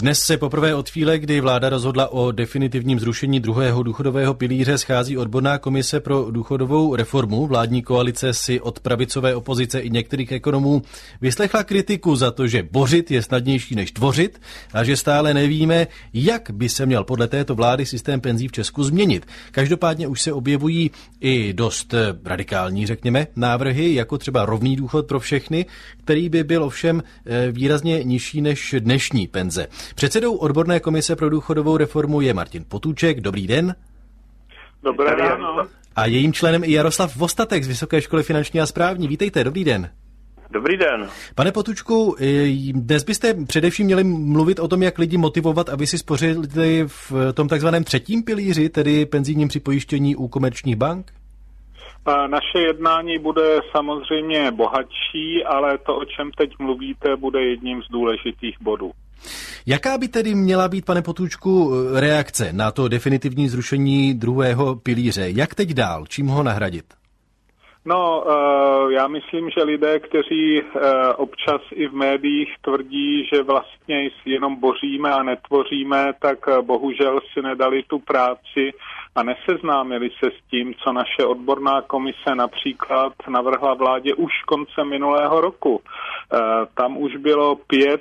Dnes se poprvé od chvíle, kdy vláda rozhodla o definitivním zrušení druhého důchodového pilíře, schází odborná komise pro důchodovou reformu. Vládní koalice si od pravicové opozice i některých ekonomů vyslechla kritiku za to, že bořit je snadnější než tvořit a že stále nevíme, jak by se měl podle této vlády systém penzí v Česku změnit. Každopádně už se objevují i dost radikální, řekněme, návrhy, jako třeba rovný důchod pro všechny, který by byl ovšem výrazně nižší než dnešní penze. Předsedou odborné komise pro důchodovou reformu je Martin Potůček. Dobrý den. Dobré ráno. A jejím členem i Jaroslav Vostatek z Vysoké školy finanční a správní. Vítejte, dobrý den. Dobrý den. Pane Potůčku, dnes byste především měli mluvit o tom, jak lidi motivovat, aby si spořili v tom takzvaném třetím pilíři, tedy penzijním připojištění u komerčních bank? Naše jednání bude samozřejmě bohatší, ale to, o čem teď mluvíte, bude jedním z důležitých bodů. Jaká by tedy měla být, pane Potůčku, reakce na to definitivní zrušení druhého pilíře? Jak teď dál? Čím ho nahradit? No, já myslím, že lidé, kteří občas i v médiích tvrdí, že vlastně jenom boříme a netvoříme, tak bohužel si nedali tu práci a neseznámili se s tím, co naše odborná komise například navrhla vládě už koncem minulého roku. Tam už bylo 5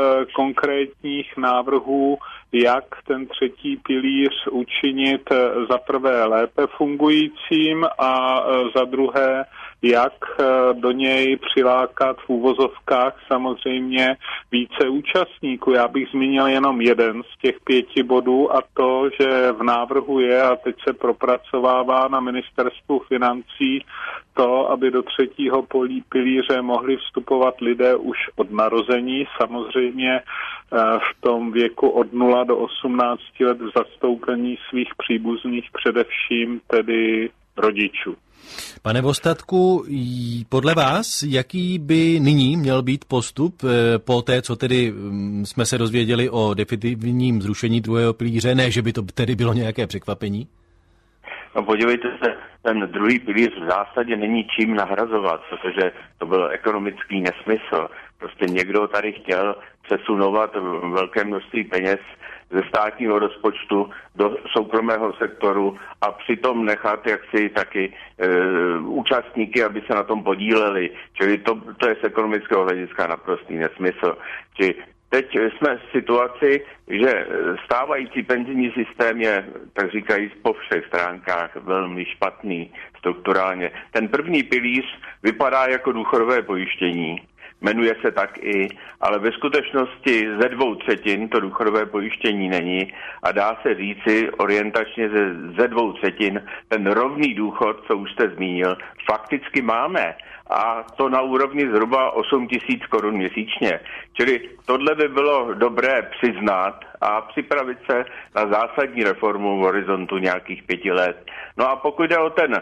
konkrétních návrhů, jak ten třetí pilíř učinit za prvé lépe fungujícím a za druhé, jak do něj přilákat v úvozovkách samozřejmě více účastníků. Já bych zmínil jenom jeden z těch 5 bodů a to, že v návrhu je, a teď se propracovává na ministerstvu financí, to, aby do třetího pilíře mohli vstupovat lidé už od narození, samozřejmě v tom věku od 0 do 18 let v zastoupení svých příbuzných, především tedy rodičů. Pane Vostatku, podle vás, jaký by nyní měl být postup po té, co tedy jsme se dozvěděli o definitivním zrušení druhého pilíře, ne, že by to tedy bylo nějaké překvapení? No podívejte se, ten druhý pilíř v zásadě není čím nahrazovat, protože to byl ekonomický nesmysl. Prostě někdo tady chtěl přesunovat velké množství peněz ze státního rozpočtu do soukromého sektoru a přitom nechat jaksi taky účastníky, aby se na tom podíleli. Čili to je z ekonomického hlediska naprostý nesmysl. Čili teď jsme v situaci, že stávající penzijní systém je, tak říkají, po všech stránkách velmi špatný strukturálně. Ten první pilíř vypadá jako důchodové pojištění. Jmenuje se tak i, ale ve skutečnosti ze 2/3 to důchodové pojištění není a dá se říci orientačně ze 2/3 ten rovný důchod, co už jste zmínil, fakticky máme. A to na úrovni zhruba 8 000 korun měsíčně. Čili tohle by bylo dobré přiznat a připravit se na zásadní reformu v horizontu nějakých 5 let. No a pokud jde o ten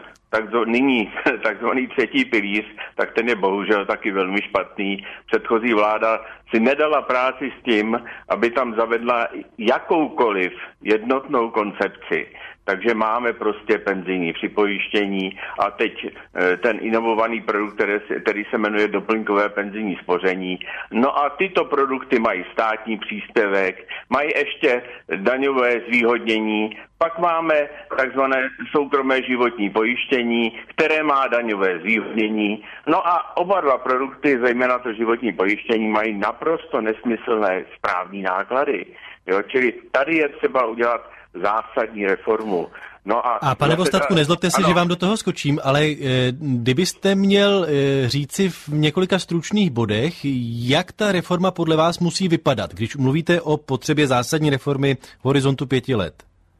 takzvaný třetí pilíř, tak ten je bohužel taky velmi špatný. Předchozí vláda si nedala práci s tím, aby tam zavedla jakoukoliv jednotnou koncepci. Takže máme prostě penzijní připojištění a teď ten inovovaný produkt, který se jmenuje doplňkové penzijní spoření. No a tyto produkty mají státní příspěvek, mají ještě daňové zvýhodnění, pak máme takzvané soukromé životní pojištění, které má daňové zvýhodnění. No a oba dva produkty, zejména to životní pojištění, mají naprosto nesmyslné správní náklady. Jo, čili tady je třeba udělat zásadní reformu. No a pane Vostatku, nezlobte se, že vám do toho skočím, ale kdybyste měl říci v několika stručných bodech, jak ta reforma podle vás musí vypadat, když mluvíte o potřebě zásadní reformy v horizontu 5 let?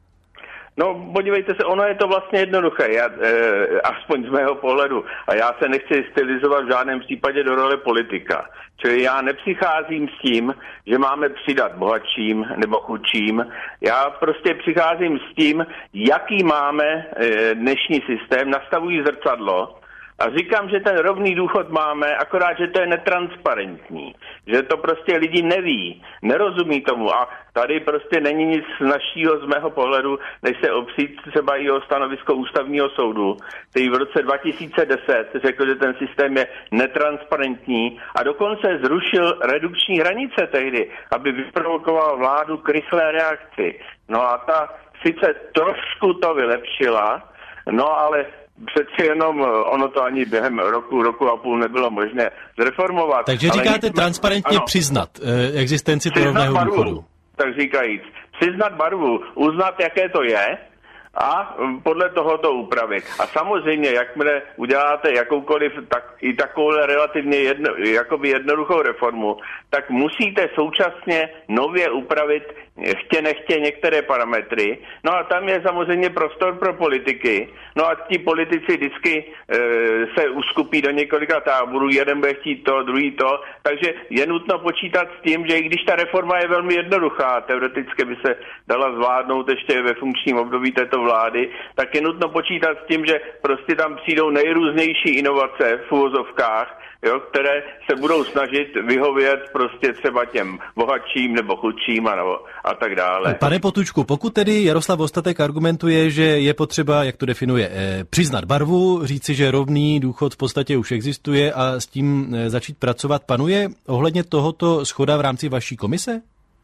No, podívejte se, ono je to vlastně jednoduché, aspoň z mého pohledu. A já se nechci stylizovat v žádném případě do role politika. Čili já nepřicházím s tím, že máme přidat bohatším nebo chudším. Já prostě přicházím s tím, jaký máme dnešní systém, nastavují zrcadlo A říkám, že ten rovný důchod máme, akorát, že to je netransparentní. Že to prostě lidi neví, nerozumí tomu a tady prostě není nic našího z mého pohledu, než se opřít třeba i o stanovisko ústavního soudu, který v roce 2010 řekl, že ten systém je netransparentní a dokonce zrušil redukční hranice tehdy, aby vyprovokoval vládu k rychlé reakci. No a ta sice trošku to vylepšila, no ale přeci jenom ono to ani během roku a půl nebylo možné zreformovat. Takže říkáte transparentně přiznat existenci toho rovného důchodu. Tak říkajíc, přiznat barvu, uznat, jaké to je a podle toho to upravit. A samozřejmě, jakmile uděláte jakoukoliv i takovou relativně jednoduchou reformu, tak musíte současně nově upravit chtě nechtě některé parametry. No a tam je samozřejmě prostor pro politiky. No a ti politici vždycky se uskupí do několika táborů, jeden bude chtít to, druhý to, takže je nutno počítat s tím, že i když ta reforma je velmi jednoduchá, teoreticky by se dala zvládnout ještě ve funkčním období této vlády, tak je nutno počítat s tím, že prostě tam přijdou nejrůznější inovace v uvozovkách, jo, které se budou snažit vyhovět prostě třeba těm bohatším nebo chudším a tak dále. Pane Potůčku, pokud tedy Jaroslav Vostatek argumentuje, že je potřeba, jak to definuje, přiznat barvu, říci, že rovný důchod v podstatě už existuje a s tím začít pracovat, panuje ohledně tohoto shoda v rámci vaší komise?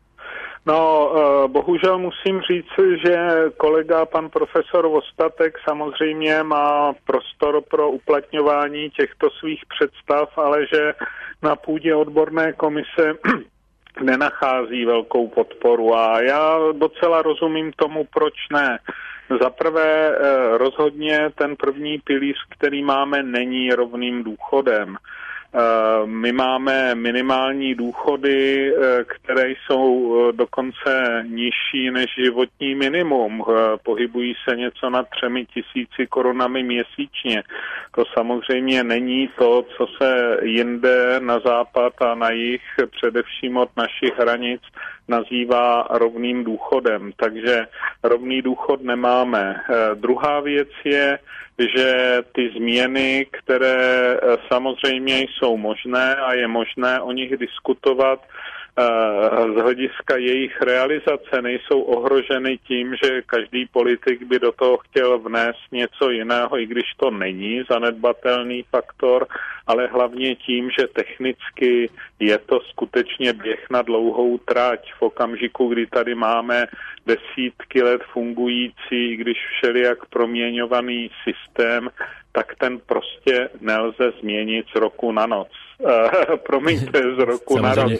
No, bohužel musím říct, že kolega pan profesor Vostatek samozřejmě má prostor pro uplatňování těchto svých představ, ale že na půdě odborné komise nenachází velkou podporu a já docela rozumím tomu, proč ne. Za prvé rozhodně ten první pilíř, který máme, není rovným důchodem. My máme minimální důchody, které jsou dokonce nižší než životní minimum. Pohybují se něco nad 3 000 korunami měsíčně. To samozřejmě není to, co se jinde na západ a na jih, především od našich hranic, nazývá rovným důchodem. Takže rovný důchod nemáme. Druhá věc je, že ty změny, které samozřejmě jsou možné a je možné o nich diskutovat, z hlediska jejich realizace nejsou ohroženy tím, že každý politik by do toho chtěl vnést něco jiného, i když to není zanedbatelný faktor, ale hlavně tím, že technicky je to skutečně běh na dlouhou trať. V okamžiku, kdy tady máme desítky let fungující, když všelijak proměňovaný systém, tak ten prostě nelze změnit z roku na noc. Promiňte, z roku na rok.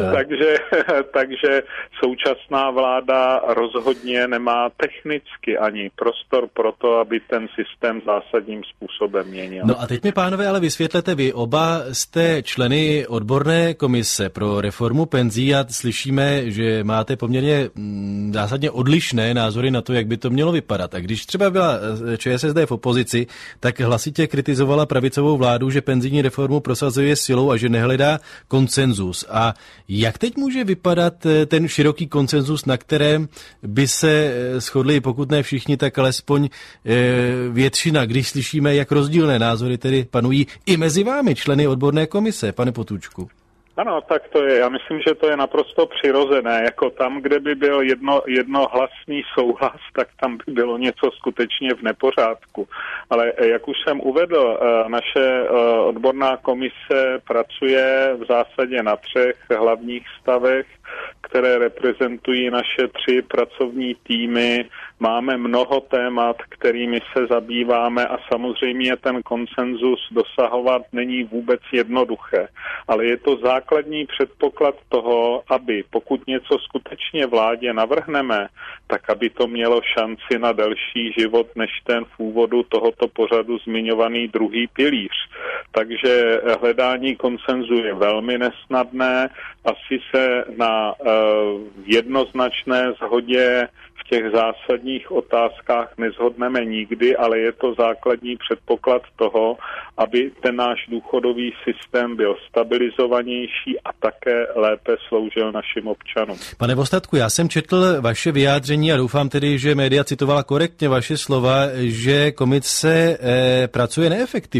Takže současná vláda rozhodně nemá technicky ani prostor pro to, aby ten systém zásadním způsobem měnil. No a teď mi, pánové, ale vysvětlete, vy oba jste členy odborné komise pro reformu penzí a slyšíme, že máte poměrně zásadně odlišné názory na to, jak by to mělo vypadat. A když třeba byla ČSSD v opozici, tak hlasitě kritizovala pravicovou vládu, že penzijní reformu prosazuje silou a že nehledá konsenzus. A jak teď může vypadat ten široký konsenzus, na kterém by se shodli, pokud ne všichni, tak alespoň většina, když slyšíme, jak rozdílné názory tedy panují i mezi vámi, členy odborné komise, pane Potůčku? Ano, tak to je. Já myslím, že to je naprosto přirozené. Jako tam, kde by byl jednohlasný souhlas, tak tam by bylo něco skutečně v nepořádku. Ale jak už jsem uvedl, naše odborná komise pracuje v zásadě na 3 hlavních stavech, které reprezentují naše 3 pracovní týmy. Máme mnoho témat, kterými se zabýváme a samozřejmě ten konsenzus dosahovat není vůbec jednoduché. Ale je to základní předpoklad toho, aby pokud něco skutečně vládě navrhneme, tak aby to mělo šanci na delší život než ten v úvodu tohoto pořadu zmiňovaný druhý pilíř. Takže hledání konsenzu je velmi nesnadné. Asi se na jednoznačné shodě v těch zásadních otázkách neshodneme nikdy, ale je to základní předpoklad toho, aby ten náš důchodový systém byl stabilizovanější a také lépe sloužil našim občanům. Pane Vostatku, já jsem četl vaše vyjádření a doufám tedy, že média citovala korektně vaše slova, že komise pracuje neefektivně.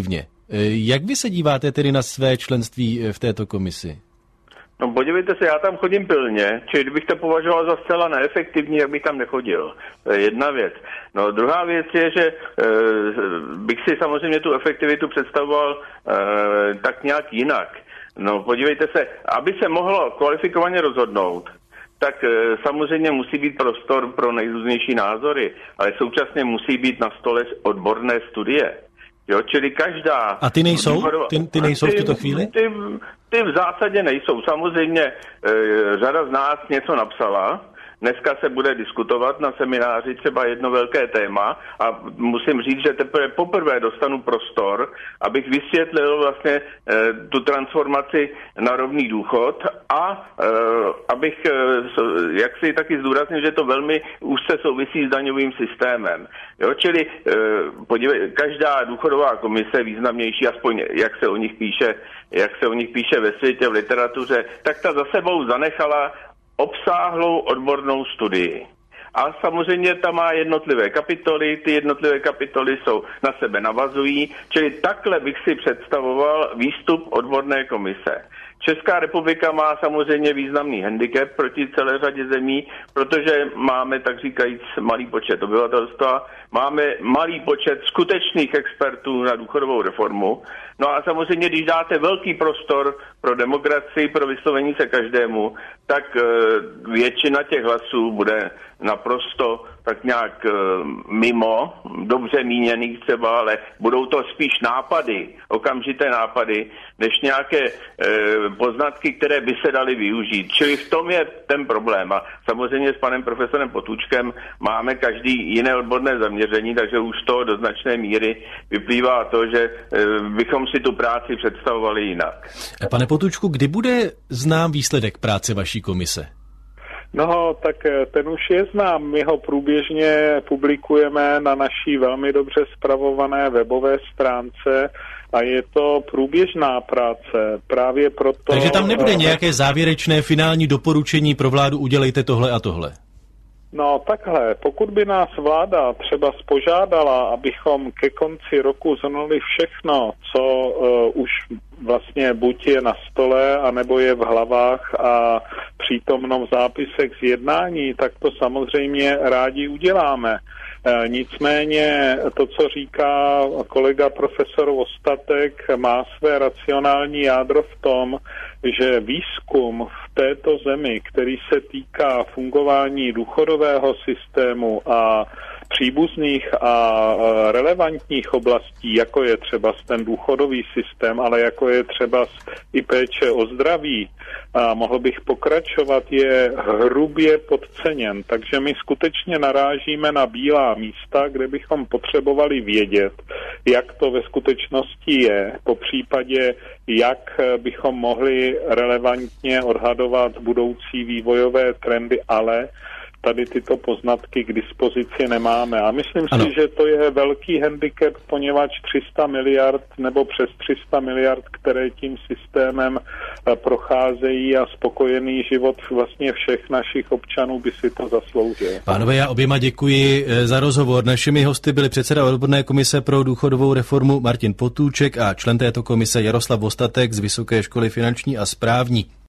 Jak vy se díváte tedy na své členství v této komisi? No podívejte se, já tam chodím pilně, čili kdybych to považoval za zcela neefektivní, jak bych tam nechodil. To je jedna věc. No druhá věc je, že bych si samozřejmě tu efektivitu představoval tak nějak jinak. No podívejte se, aby se mohlo kvalifikovaně rozhodnout, tak samozřejmě musí být prostor pro nejrůznější názory, ale současně musí být na stole odborné studie. Jo, čili každá... A ty nejsou? Ty nejsou v tuto chvíli? Ty v zásadě nejsou. Samozřejmě řada z nás něco napsala. Dneska se bude diskutovat na semináři třeba jedno velké téma a musím říct, že teprve poprvé dostanu prostor, abych vysvětlil vlastně tu transformaci na rovný důchod a abych jaksi taky zdůraznil, že to velmi úzce souvisí s daňovým systémem. Jo, čili každá důchodová komise významnější, aspoň jak se o nich píše ve světě, v literatuře, tak ta za sebou zanechala obsáhlou odbornou studii. A samozřejmě tam má jednotlivé kapitoly, ty jednotlivé kapitoly jsou na sebe navazují, čili takhle bych si představoval výstup odborné komise. Česká republika má samozřejmě významný handicap proti celé řadě zemí, protože máme, tak říkajíc, malý počet obyvatelstva, máme malý počet skutečných expertů na důchodovou reformu. No a samozřejmě, když dáte velký prostor pro demokracii, pro vyslovení se každému, tak většina těch hlasů bude naprosto tak nějak mimo, dobře míněných třeba, ale budou to spíš nápady, okamžité nápady, než nějaké poznatky, které by se daly využít. Čili v tom je ten problém. A samozřejmě s panem profesorem Potůčkem máme každý jiné odborné zaměření, takže už to do značné míry vyplývá to, že bychom si tu práci představovali jinak. Pane Potůčku, kdy bude znám výsledek práce vaší komise? No, tak ten už je znám. My ho průběžně publikujeme na naší velmi dobře spravované webové stránce a je to průběžná práce. Právě proto... Takže tam nebude nějaké závěrečné finální doporučení pro vládu, udělejte tohle a tohle? No takhle, pokud by nás vláda třeba požádala, abychom ke konci roku zhrnuli všechno, co už vlastně buď je na stole, anebo je v hlavách a přítomno v zápisech z jednání, tak to samozřejmě rádi uděláme. Nicméně to, co říká kolega profesor Vostatek, má své racionální jádro v tom, že výzkum v této zemi, který se týká fungování důchodového systému a příbuzných a relevantních oblastí, jako je třeba ten důchodový systém, ale jako je třeba i péče o zdraví, a mohl bych pokračovat, je hrubě podceněn. Takže my skutečně narážíme na bílá místa, kde bychom potřebovali vědět, jak to ve skutečnosti je, po případě, jak bychom mohli relevantně odhadovat budoucí vývojové trendy, ale tady tyto poznatky k dispozici nemáme. A myslím si, že to je velký handicap, poněvadž 300 miliard nebo přes 300 miliard, které tím systémem procházejí a spokojený život vlastně všech našich občanů by si to zasloužil. Pánové, já oběma děkuji za rozhovor. Našimi hosty byli předseda odborné komise pro důchodovou reformu Martin Potůček a člen této komise Jaroslav Vostatek z Vysoké školy finanční a správní.